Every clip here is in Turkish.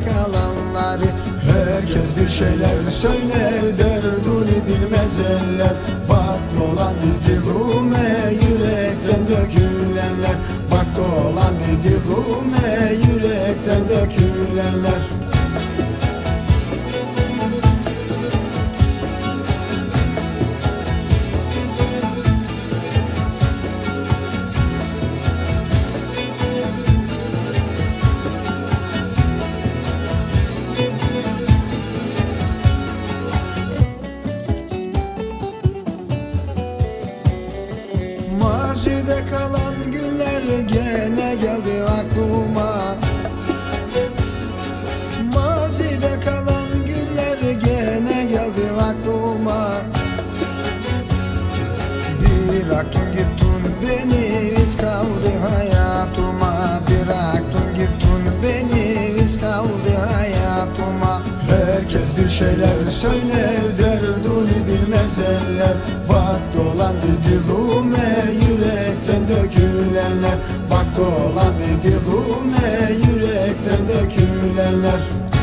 kalanları. Herkes bir şeyler söyler, derdini bilmez eller. Bak dolan dilime yürekten dökülenler. Bak dolan dilime yürekten dökülenler. Mazide kalan günler gene geldi aklıma. Mazide kalan günler gene geldi aklıma. Bıraktın gittin beni, iz kaldı hayatıma. Bıraktın gittin beni, iz kaldı hayatıma. Herkes bir şeyler söyler, derdini bilmez eller. Bak dolan dilime yürekten dökülenler. Bak dolan dilime yürekten dökülenler.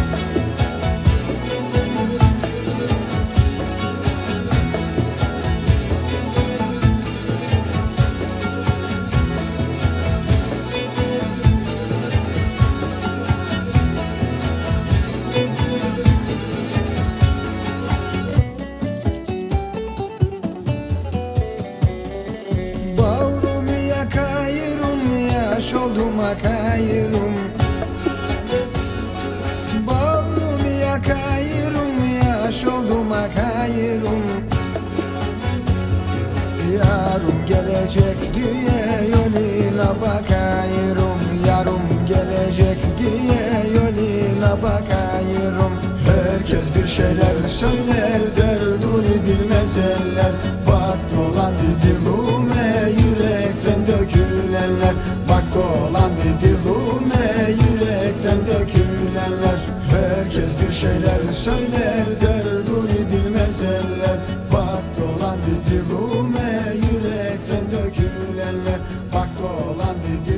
Yaş oldum akayırım, bağrımı yakayırım. Yaş oldum akayırım. Yarım gelecek diye yoluna bakayırım. Yarım gelecek diye yoluna bakayırım. Herkes bir şeyler söyler, derdini bilmez eller. Bak dolan dilime yürekten dökülenler. Bak dolan dilime yürekten dökülenler. Herkes bir şeyler söyler, derdini bilmez eller. Bak dolan dilime yürekten dökülenler. Bak dolan dilime